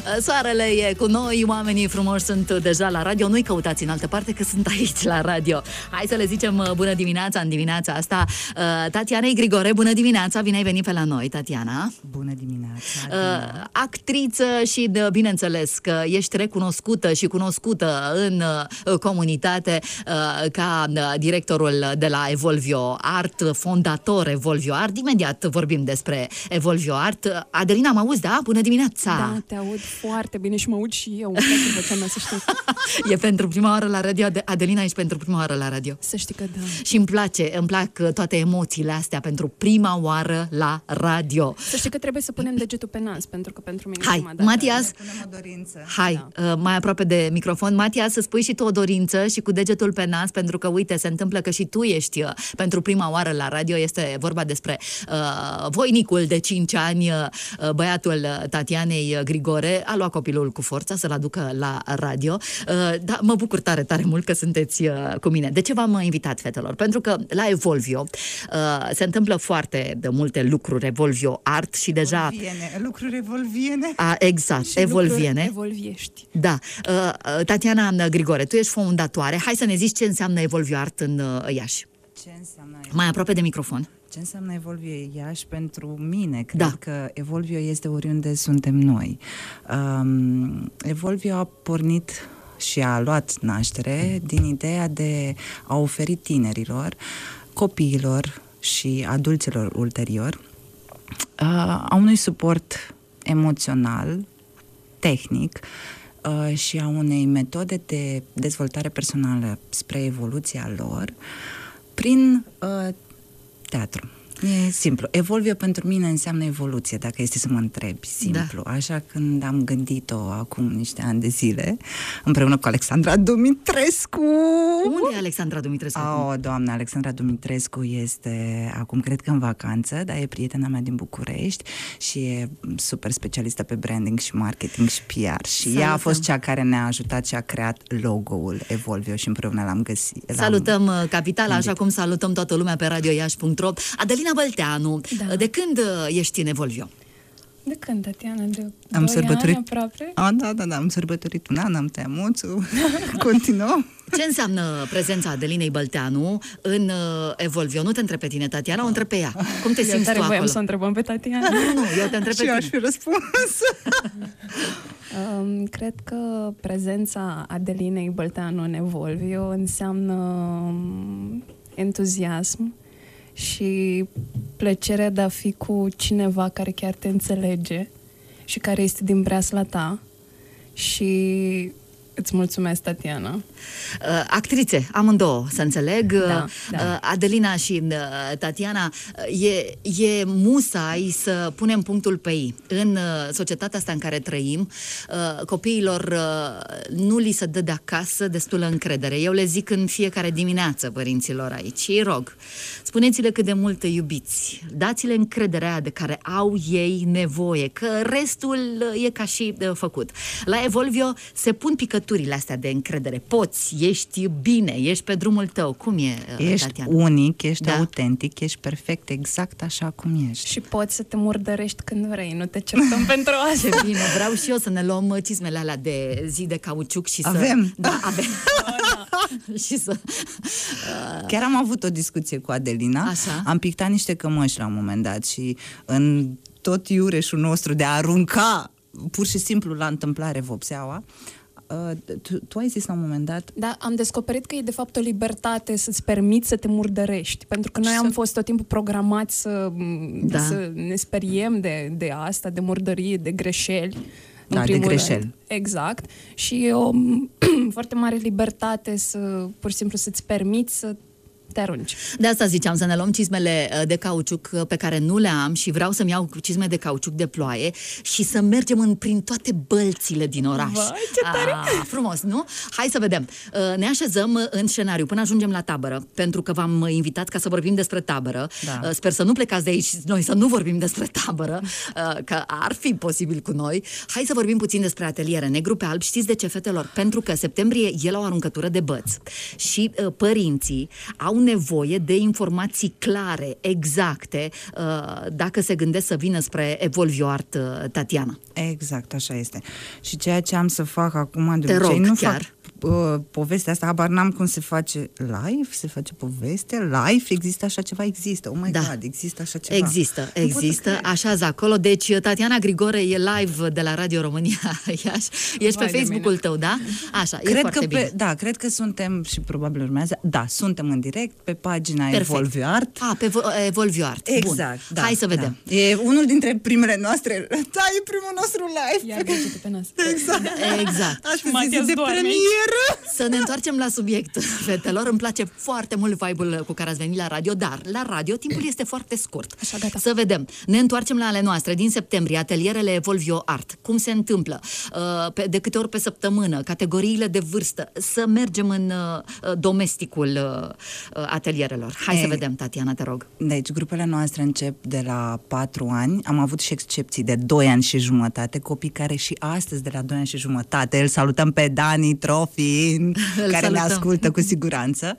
Soarele e cu noi, oamenii frumoși sunt deja la radio. Nu-i căutați în altă parte, că sunt aici la radio. Hai să le zicem bună dimineața în dimineața asta Tatianei Grigore. Bună dimineața, bine ai venit pe la noi, Tatiana. Bună dimineața. Actriță și, bineînțeles, că ești recunoscută și cunoscută în comunitate ca directorul de la Evolvio Art, fondator Evolvio Art. Imediat vorbim despre Evolvio Art. Adelina, mă auzi, da? Bună dimineața! Da, te aud foarte bine și mă aud și eu. Îmi place vocea mea, să știi. E pentru prima oară la radio, Adelina, ești pentru prima oară la radio. Să știi că da. Și îmi plac toate emoțiile astea pentru prima oară la radio. Să știi că trebuie să punem degetul pe nas, pentru că pentru mine hai, prima dată. Matias, Punem o dorință. hai, mai aproape de microfon. Matias, să spui și tu o dorință și cu degetul pe nas, pentru că, uite, se întâmplă că și tu ești pentru prima oară la radio. Este vorba despre voinicul de 5 ani, băiatul Tatianei Grigore. A luat copilul cu forța să-l aducă la radio. Da, mă bucur tare, tare mult că sunteți cu mine. De ce v-am invitat, fetelor? Pentru că la Evolvio se întâmplă foarte de multe lucruri, Evolvio Art și deja... Lucruri evolviene. Exact, Și evolviene. evolviești. Da. Tatiana Grigore, tu ești fondatoare. Hai să ne zici ce înseamnă Evolvio Art în Iași. Ce înseamnă Mai aproape de microfon. Ce înseamnă Evolvio Iași pentru mine? Cred că Evolvio este oriunde suntem noi. Evolvio a pornit și a luat naștere din ideea de a oferi tinerilor, copiilor și adulților ulterior a unui suport emoțional, tehnic și a unei metode de dezvoltare personală spre evoluția lor prin teatru. E simplu. Evolvio pentru mine înseamnă evoluție, dacă este să mă întrebi. Simplu. Da. Așa când am gândit-o acum niște ani de zile, împreună cu Alexandra Dumitrescu. Unde e Alexandra Dumitrescu? Doamne, Alexandra Dumitrescu este acum, cred că în vacanță, dar e prietena mea din București și e super specialistă pe branding și marketing și PR. Și ea a fost cea care ne-a ajutat și a creat logo-ul Evolvio și împreună l-am găsit. Salutăm Capitala, așa cum salutăm toată lumea pe radioiași.ro. Adelina Bălteanu, de când ești în Evolvio? De când, Tatiana? De am 2 ani aproape? Da, am sărbătorit un an, am tăiat moțul, continuăm. Ce înseamnă prezența Adelinei Bălteanu în Evolvio? Nu te întreb pe tine, Tatiana, o întreb pe ea. Cum te simți tu acolo? Voiam să o întrebăm pe Tatiana. Nu, eu te întreb pe tine. Și eu aș fi răspuns. Cred că prezența Adelinei Bălteanu în Evolvio înseamnă entuziasm și plăcerea de a fi cu cineva care chiar te înțelege și care este din breasla ta. Și îți mulțumesc, Tatiana. Actrițe, amândouă, să înțeleg. Da. Adelina și Tatiana, e musai să punem punctul pe i. În societatea asta în care trăim, copiilor nu li se dă de acasă destulă încredere. Eu le zic în fiecare dimineață părinților aici și îi rog, spuneți-le cât de mult iubiți, dați-le încrederea de care au ei nevoie, că restul e ca și făcut. La Evolvio se pun picăturile astea de încredere. Poți, ești bine, ești pe drumul tău. Cum e, ești Tatiana? unic, ești autentic, ești perfect, exact așa cum ești. Și poți să te murdărești când vrei, nu te certăm pentru asta. Ce bine, vreau și eu să ne luăm cizmele alea de zi de cauciuc și avem. Da, avem. Și să... Chiar am avut o discuție cu Adelina. Așa. Am pictat niște cămăși la un moment dat și în tot iureșul nostru de a arunca pur și simplu la întâmplare vopseaua, tu ai zis la un moment dat... Da, am descoperit că e de fapt o libertate să-ți permiți să te murdărești, pentru că noi am fost tot timpul programați să ne speriem de asta, de murdărie, de greșeli. Da, de greșeli. Exact. Și e o foarte mare libertate să, pur și simplu, să-ți permiți să te arunci. De asta ziceam, să ne luăm cizmele de cauciuc pe care nu le am și vreau să-mi iau cizme de cauciuc de ploaie și să mergem prin toate bălțile din oraș. Vai, ce tare! Frumos, nu? Hai să vedem. Ne așezăm în scenariu până ajungem la tabără, pentru că v-am invitat ca să vorbim despre tabără. Da. Sper să nu plecați de aici noi să nu vorbim despre tabără, că ar fi posibil cu noi. Hai să vorbim puțin despre ateliere negru pe alb. Știți de ce, fetelor? Pentru că septembrie e la o aruncătură de băți și părinții au nevoie de informații clare, exacte, dacă se gândesc să vină spre Evolve Art, Tatiana. Exact, așa este. Și ceea ce am să fac acum, de Te obicei, rog, nu chiar. fac povestea asta, habar n-am cum se face live, se face poveste, live, există așa ceva, există, oh my God, există așa ceva. Există, așează acolo, deci Tatiana Grigore e live de la Radio România Iași, ești pe Facebook-ul tău, da? Așa, e foarte bine. Da, cred că suntem și probabil urmează, da, suntem în direct pe pagina Evolve Art. Pe Evolve Art, exact, bun. Da, hai să vedem. Da. E unul dintre primele noastre, da, e primul nostru live. Iar degetul pe nas. Exact. Aș fi zis de premieră. Să ne întoarcem la subiect, fetelor. Îmi place foarte mult vibe-ul cu care ați venit la radio, dar la radio timpul este foarte scurt. Așa, gata. Să vedem. Ne întoarcem la ale noastre. Din septembrie, atelierele Evolve Art. Cum se întâmplă? De câte ori pe săptămână? Categoriile de vârstă? Să mergem în domesticul atelierelor. Hai să vedem, Tatiana, te rog. Deci, grupele noastre încep de la 4 ani. Am avut și excepții de 2 ani și jumătate. Copii care și astăzi de la 2 ani și jumătate. Îl salutăm pe Dani Trofi, care ne ascultă cu siguranță.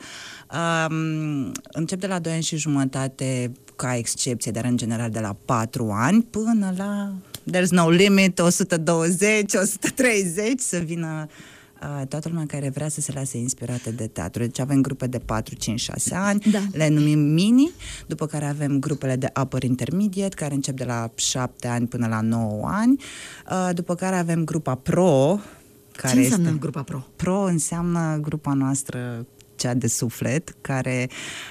Încep de la 2 ani și jumătate ca excepție, dar în general de la 4 ani până la there's no limit, 120, 130 să vină toată lumea care vrea să se lase inspirată de teatru. Deci avem grupe de 4, 5, 6 ani, le numim mini, după care avem grupele de upper intermediate, care încep de la 7 ani până la 9 ani, după care avem grupa pro. Ce înseamnă grupa pro? Pro înseamnă grupa noastră, cea de suflet, care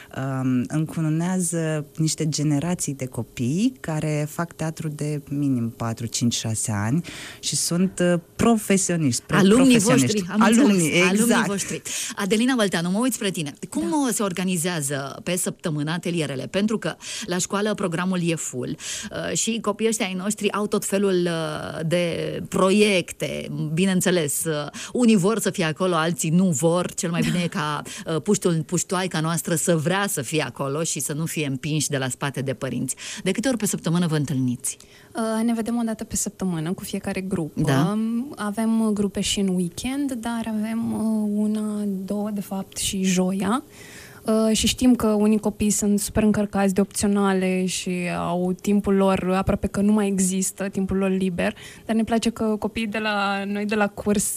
încununează niște generații de copii care fac teatru de minim 4, 5, 6 ani și sunt profesioniști. Alumnii voștri, exact. Voștri. Adelina Vălteanu, mă uit spre tine. Cum se organizează pe săptămână atelierele? Pentru că la școală programul e full și copiii ăștia ai noștri au tot felul de proiecte, bineînțeles. Unii vor să fie acolo, alții nu vor. Cel mai bine e ca puștoaica noastră să vrea să fie acolo și să nu fie împinși de la spate de părinți. De câte ori pe săptămână vă întâlniți? Ne vedem o dată pe săptămână cu fiecare grup. Da. Avem grupe și în weekend, dar avem una, două, de fapt, și joia. Și știm că unii copii sunt super încărcați de opționale și au timpul lor, aproape că nu mai există, timpul lor liber, dar ne place că copiii noi de la curs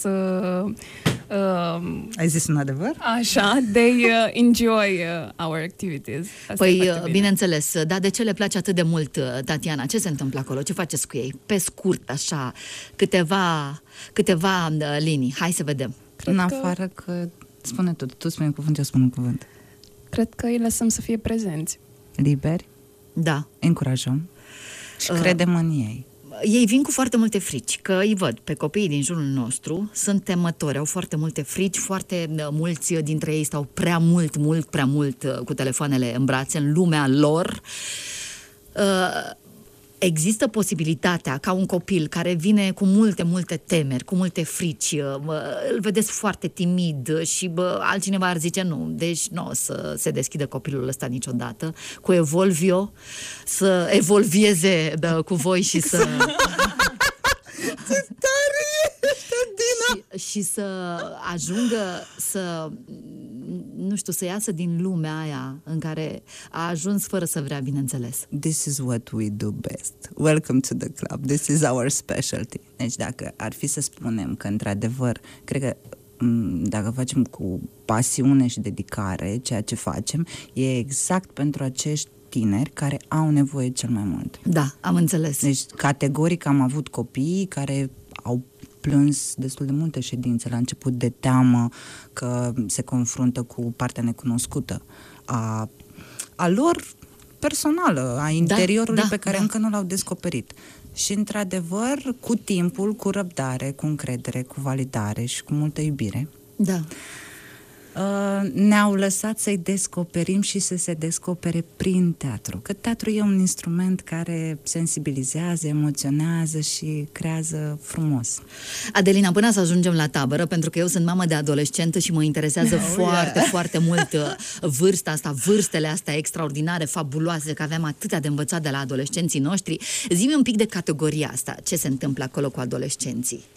ai zis un adevăr? Așa, they enjoy our activities. Asta păi, bineînțeles, dar de ce le place atât de mult, Tatiana? Ce se întâmplă acolo? Ce faceți cu ei? Pe scurt, așa, câteva linii. Hai să vedem. În afară că... Spune tu spune un cuvânt, eu spun un cuvânt. Cred că îi lăsăm să fie prezenți. Liberi. Da. Încurajăm. Și credem în ei. Ei vin cu foarte multe frici, că îi văd pe copiii din jurul nostru, sunt temători, au foarte multe frici, foarte mulți dintre ei stau prea mult cu telefoanele în brațe, în lumea lor. Există posibilitatea ca un copil care vine cu multe temeri, cu multe frici, îl vedeți foarte timid și altcineva ar zice nu, deci nu o să se deschidă copilul ăsta niciodată, cu Evolvio, să evolvieze cu voi și să... și să ajungă să, nu știu, să iasă din lumea aia în care a ajuns fără să vrea, bineînțeles. This is what we do best. Welcome to the club. This is our specialty. Deci dacă ar fi să spunem că într-adevăr, cred că dacă facem cu pasiune și dedicare ceea ce facem, e exact pentru acești tineri care au nevoie cel mai mult. Da, am înțeles. Deci categoric am avut copii care au plâns destul de multe ședințe la început de teamă că se confruntă cu partea necunoscută a lor personală, a interiorului pe care încă nu l-au descoperit. Și într-adevăr, cu timpul, cu răbdare, cu încredere, cu validare și cu multă iubire, ne-au lăsat să-i descoperim și să se descopere prin teatru. Că teatru e un instrument care sensibilizează, emoționează și creează frumos. Adelina, până să ajungem la tabără, pentru că eu sunt mamă de adolescentă și mă interesează foarte mult vârsta asta, vârstele astea extraordinare, fabuloase, că avem atâtea de învățat de la adolescenții noștri. Zi-mi un pic de categoria asta. Ce se întâmplă acolo cu adolescenții?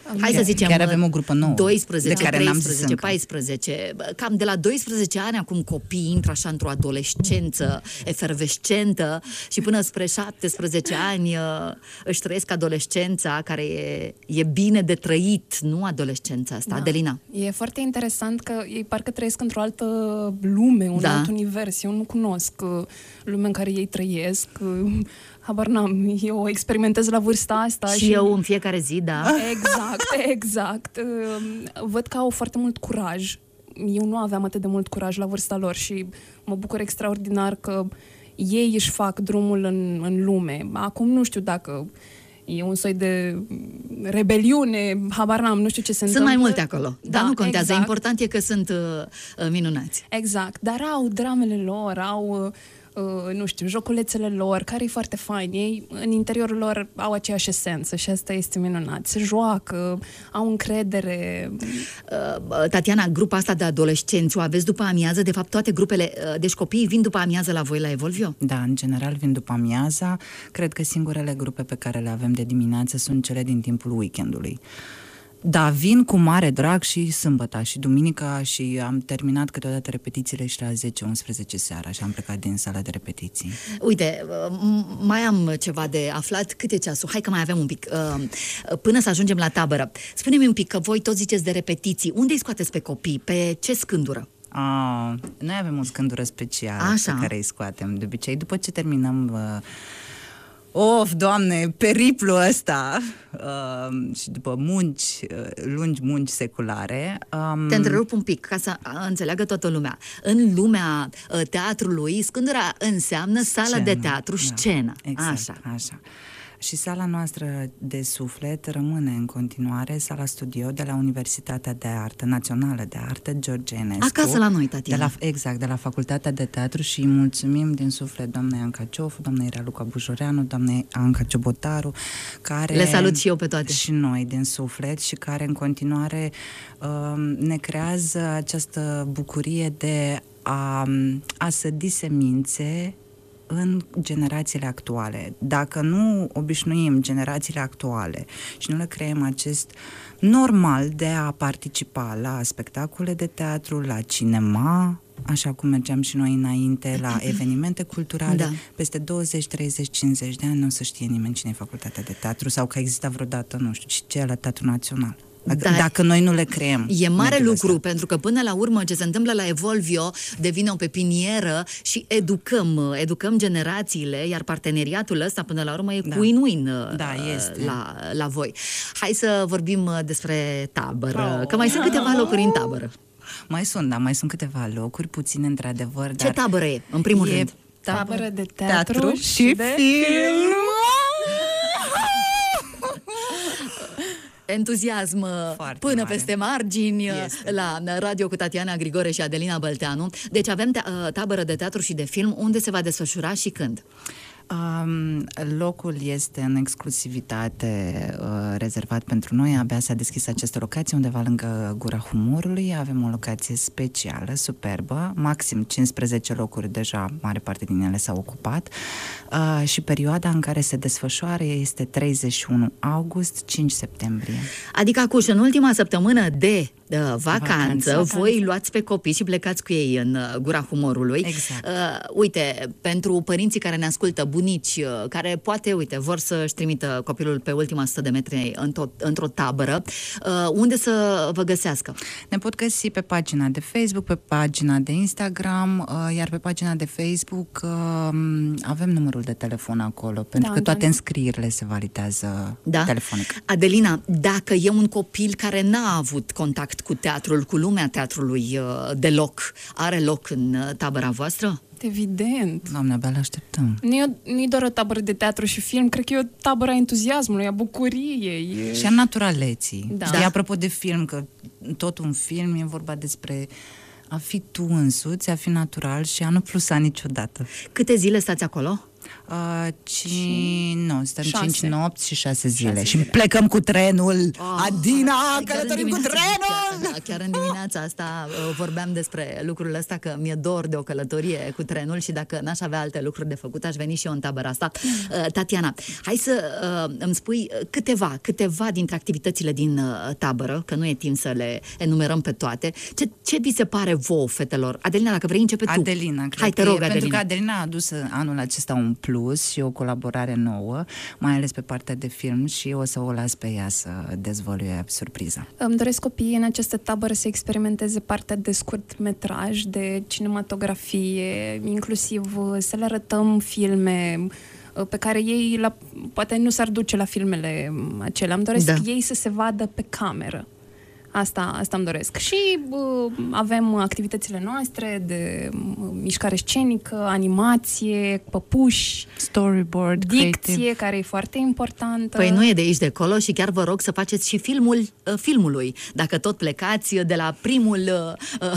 Hai să zicem, chiar avem o grupă nouă 12, de care 13, 14, cam de la 12 ani acum copiii intră așa într-o adolescență efervescentă și până spre 17 ani își trăiesc adolescența, care e bine de trăit, nu adolescența asta. Adelina. E foarte interesant că ei parcă trăiesc într-o altă lume, un alt univers. Eu nu cunosc lumea în care ei trăiesc. Habar n-am, eu o experimentez la vârsta asta. Și eu în fiecare zi, da. Exact. Văd că au foarte mult curaj. Eu nu aveam atât de mult curaj la vârsta lor și mă bucur extraordinar că ei își fac drumul în lume. Acum nu știu dacă e un soi de rebeliune, habar n-am, nu știu ce se întâmplă. Sunt mai multe acolo, dar nu contează. Exact. Important e că sunt minunați. Exact, dar au dramele lor, au nu știu, joculețele lor, care e foarte fain. Ei, în interiorul lor, au aceeași esență și asta este minunat. Se joacă, au încredere. Tatiana, grupa asta de adolescenți o aveți după amiază? De fapt, toate grupele, deci copiii vin după amiază la voi la Evolvio? Da, în general vin după amiaza. Cred că singurele grupe pe care le avem de dimineață sunt cele din timpul weekendului. Da, vin cu mare drag și sâmbăta și duminica și am terminat câteodată repetițiile și la 10-11 seara și am plecat din sala de repetiții. Uite, mai am ceva de aflat. Cât e ceasul? Hai că mai avem un pic. Până să ajungem la tabără. Spune-mi un pic, că voi toți ziceți de repetiții. Unde îi scoateți pe copii? Pe ce scândură? Noi avem o scândură specială pe care îi scoatem de obicei. După ce terminăm... Doamne, periplul ăsta și după lungi munci seculare... Te întrerup un pic ca să înțeleagă toată lumea. În lumea teatrului, scândura înseamnă sală de teatru, scenă. Exact, așa. Și sala noastră de suflet rămâne în continuare sala studio de la Universitatea de Artă, Națională de Artă, George Enescu. Acasă la noi, Tatiana. De la Facultatea de Teatru și îi mulțumim din suflet doamnei Anca Ciofu, doamnei Raluca Bujoreanu, doamnei Anca Ciobotaru, care... Le salut și eu pe toate. Și noi din suflet și care în continuare ne creează această bucurie de a sădi semințe în generațiile actuale. Dacă nu obișnuim generațiile actuale și nu le creăm acest normal de a participa la spectacole de teatru, la cinema, așa cum mergeam și noi înainte, la evenimente culturale, peste 20, 30, 50 de ani nu o să știe nimeni cine e facultatea de teatru sau că există vreodată, nu știu, ce e la Teatrul Național. Dacă noi nu le creăm. E mare lucru, pentru că până la urmă ce se întâmplă la Evolvio devine o pepinieră și educăm generațiile, iar parteneriatul ăsta până la urmă e win-win la voi. Hai să vorbim despre tabără, că mai sunt câteva locuri în tabără. Mai sunt câteva locuri, puține într-adevăr. Ce tabără e, în primul rând? Tabără de teatru și de film. Entuziasm foarte până mare. Peste margini la radio cu Tatiana Grigore și Adelina Bălteanu. Deci avem tabără de teatru și de film. Unde se va desfășura și când? Locul este în exclusivitate rezervat pentru noi. Abia s-a deschis această locație undeva lângă Gura Humorului. Avem o locație specială, superbă, maxim 15 locuri, deja mare parte din ele s-au ocupat și perioada în care se desfășoară este 31 august, 5 septembrie. Adică acuși, în ultima săptămână de vacanță, voi luați pe copii și plecați cu ei în Gura Humorului. Exact. Uite, pentru părinții care ne ascultă, bunici, care poate, vor să-și trimită copilul pe ultima 100 de metri într-o tabără, unde să vă găsească? Ne pot găsi pe pagina de Facebook, pe pagina de Instagram, iar pe pagina de Facebook avem numărul de telefon acolo, pentru că toate înscrierile se validează telefonic. Adelina, dacă e un copil care n-a avut contact cu teatrul, cu lumea teatrului deloc, are loc în tabăra voastră? Evident. Doamne, abia l-așteptăm. Nu e doar o tabără de teatru și film, cred că e o tabără a entuziasmului, a bucuriei. Și a naturaleții. Știi, apropo de film, că tot un film e vorba despre a fi tu însuți, a fi natural și a nu plusa niciodată. Câte zile stați acolo? Stăm 6. 5 nopți și 6 zile. Și plecăm cu trenul. Adina, călătorim cu trenul! Chiar în dimineața asta vorbeam despre lucrul ăsta, că mi-e dor de o călătorie cu trenul și dacă n-aș avea alte lucruri de făcut, aș veni și eu în tabăra asta. Tatiana, hai să îmi spui câteva dintre activitățile din tabără, că nu e timp să le enumerăm pe toate. Ce vi se pare vouă, fetelor? Adelina, dacă vrei, începe tu. Adelina, cred hai, te rog, pentru Adelina. că Adelina a adus anul acesta un plus și o colaborare nouă, mai ales pe partea de film, și o să o las pe ea să dezvăluie surpriza. Îmi doresc copiii în această tabără să experimenteze partea de scurtmetraj, de cinematografie, inclusiv să le arătăm filme pe care ei poate nu s-ar duce la filmele acelea. Îmi doresc ei să se vadă pe cameră. Asta îmi doresc. Și avem activitățile noastre de mișcare scenică, animație, păpuși, storyboard, dicție, creative, care e foarte importantă. Păi nu e de aici de acolo și chiar vă rog să faceți și filmul filmului. Dacă tot plecați de la primul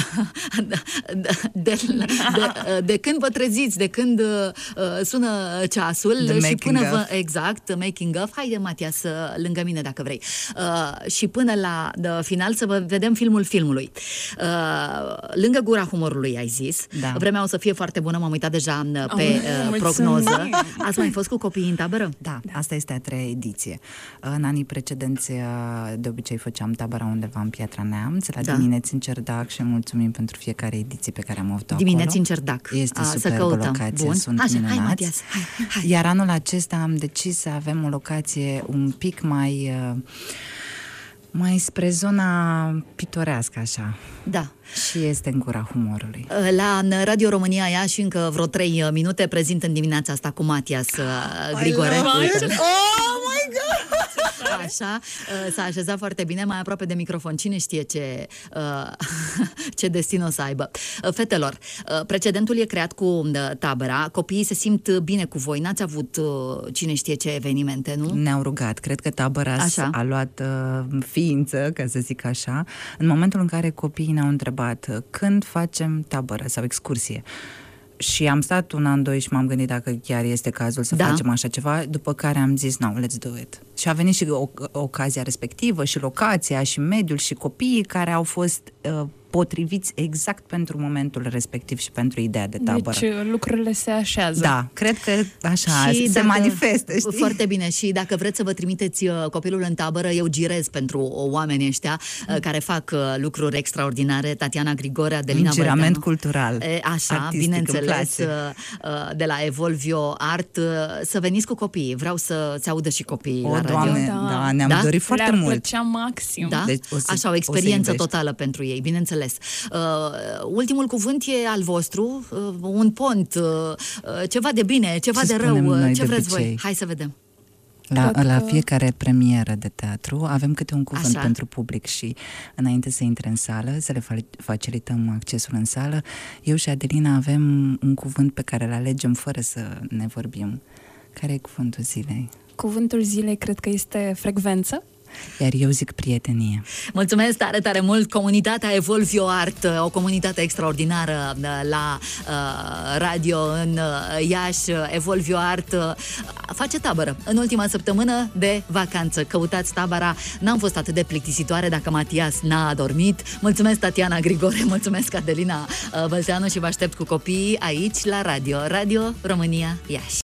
de când vă treziți, de când sună ceasul și până exact, making of. Haide, Matias, lângă mine dacă vrei. Și până la final să vă vedem filmul filmului. Lângă Gura Humorului, ai zis. Da. Vremea o să fie foarte bună, m-am uitat deja pe prognoză. Ați mai fost cu copiii în tabără? Da, asta este a 3-a ediție. În anii precedenți, de obicei făceam tabăra undeva în Piatra Neamț, la Dimineți în Cerdac, și mulțumim pentru fiecare ediție pe care am avut-o Dimineți acolo. în Cerdac. Este superbă locație, Bun. sunt Așa, minunați. hai, Matias, hai. Iar anul acesta am decis să avem o locație un pic mai spre zona pitorească, așa. Da. Și este în Gura Humorului. La Radio România Iași încă vreo 3 minute prezint în dimineața asta cu Matias Grigore. Oh my God! Așa, s-a așezat foarte bine, mai aproape de microfon. Cine știe ce destin o să aibă. Fetelor, precedentul e creat cu tabăra, copiii se simt bine cu voi, n-ați avut cine știe ce evenimente, nu? Ne-au rugat, cred că tabăra a luat ființă, ca să zic așa, în momentul în care copiii ne-au întrebat când facem tabără sau excursie. Și am stat un an, 2 și m-am gândit dacă chiar este cazul să facem așa ceva, după care am zis, no, let's do it. Și a venit și ocazia respectivă, și locația, și mediul, și copiii care au fost potriviți exact pentru momentul respectiv și pentru ideea de tabără. Deci lucrurile se așează. Da, cred că așa se manifestă, știi? Foarte bine. Și dacă vreți să vă trimiteți copilul în tabără, eu girez pentru oamenii ăștia care fac lucruri extraordinare. Tatiana Grigore, Adelina Bărdeanu. Un girament cultural. Așa, artistic, bineînțeles, de la Evolvio Art, să veniți cu copiii. Vreau să se audă și copiii la radio. Doamne, da, ne-am dorit foarte mult. Le-ar plăcea maxim. Da? Deci așa, o experiență totală pentru ei, bineînțeles. Ultimul cuvânt e al vostru, un pont, ceva de bine, ceva de rău, ce vreți voi? Hai să vedem. La fiecare premieră de teatru avem câte un cuvânt pentru public și înainte să intre în sală, să le facilităm accesul în sală, eu și Adelina avem un cuvânt pe care îl alegem fără să ne vorbim. Care e cuvântul zilei? Cuvântul zilei cred că este frecvență. Iar eu zic prietenie. Mulțumesc tare, tare mult. Comunitatea Evolvio Art, o comunitate extraordinară la radio în Iași. Evolvio Art face tabără în ultima săptămână de vacanță. Căutați tabăra. N-am fost atât de plictisitoare dacă Matias n-a adormit. Mulțumesc, Tatiana Grigore, mulțumesc, Adelina Bărdeanu, și vă aștept cu copiii aici la Radio România Iași.